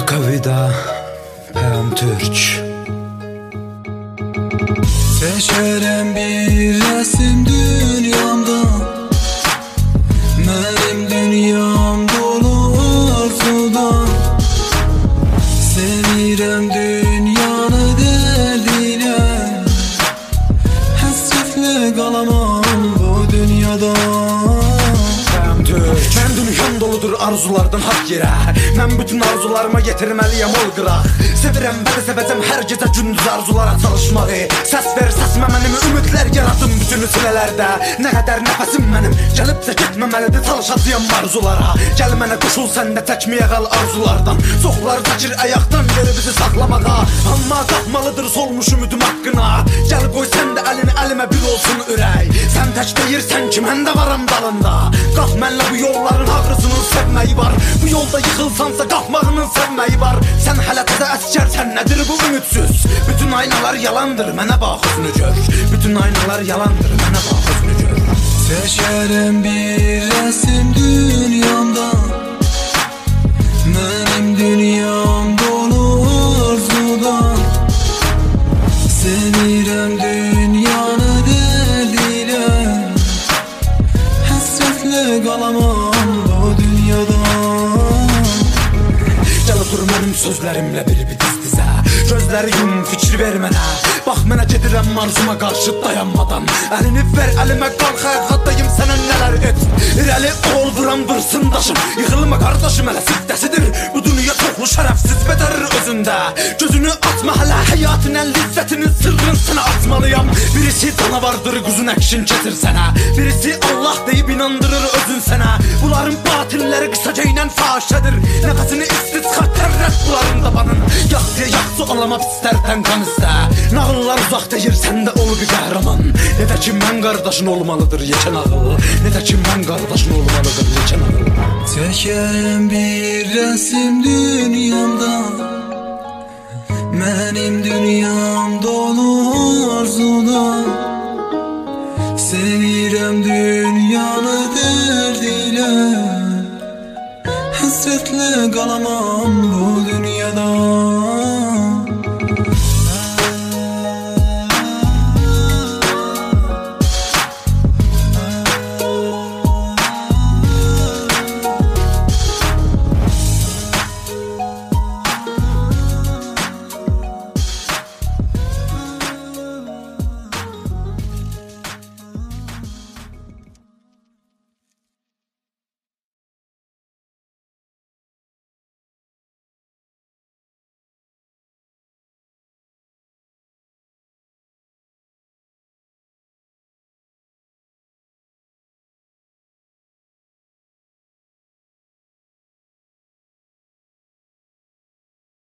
Akavida Peyam Türk. Seçerim bir resim dünyamda, benim dünyam dolu arzuda. Sevirem dünyanı derdiyle, hasretle kalamam bu dünyada. Mən dünyam doludur arzulardan hak yerə. Mən bütün arzularıma getirməliyəm ol qıraq. Sevirəm bəli sevəcəm hər gecə gündüz arzulara çalışmağı. Səs ver səsimə mənim ümidlər yaradım bütün silələrdə. Nə qədər nəfəsim mənim gəlibsə getməməlidir, çalışacağım arzulara. Gəl mənə qoşul sən də çəkməyə qal arzulardan. Çoxlar çəkir ayaqdan geri bizi saxlamağa, amma qalxmalıdır solmuş ümidim haqqına. Gəl qoy sən də əlini əlimə bir olsun ürək. Sən tək deyirsən ki mən də varam dalında. Qalx mənlə bu yolların ağrısının sevməyi var. Bu yolda yıxılsansa qalxmağının sevməyi var. Sən hələ təzə əskərsən nədir bu ümidsüz? Bütün aynalar yalandır, mənə bax üzünü gör. Bütün aynalar yalandır, mənə bax üzünü gör. Seçerim bir resim dünyamda, benim dünyam dolu arzuda. Sevirem dünyanı derdiyle, hasretle kalamam bu dünyada. Gəl otur mənim sözlərimlə bir diz dizə. Gözləri yum, fikir ver mənə. Bax mənə gedirəm arzuma qarşı dayanmadan. Əlini ver əlimə, qalx ayaqqadayım sənə nələr et. İrəli ol, vuram vırsın daşım. Yıxılma qardaşım, hələ siddəsidir bu dünya çoxlu şərəfsiz bedər özündə. Gözünü atma hələ, həyatın ən lizzətinin sırrını sənə atmalıyam. Birisi canavardır, quzun əkşin keçir sənə. Birisi Allah deyib inandırır özün sənə. Bunların batilləri qısaca ilə fahişədir. Nəfəsini isti çıxar tərrət buların dabanın. Yax deyə yaxsı alamaq istərsən qan istə. Nağıllar uzaq deyir, sən də ol bir qəhrəman. Ne də ki mən qardaşın olmalıdır yekən ağıl. Ne də ki mən qardaşın olmalıdır yekən ağıl. Çekerim bir resim dünyamda, benim dünyam dolu arzuda. Sevirem dünyanı derdiyle, hasretle kalamam bu dünyada.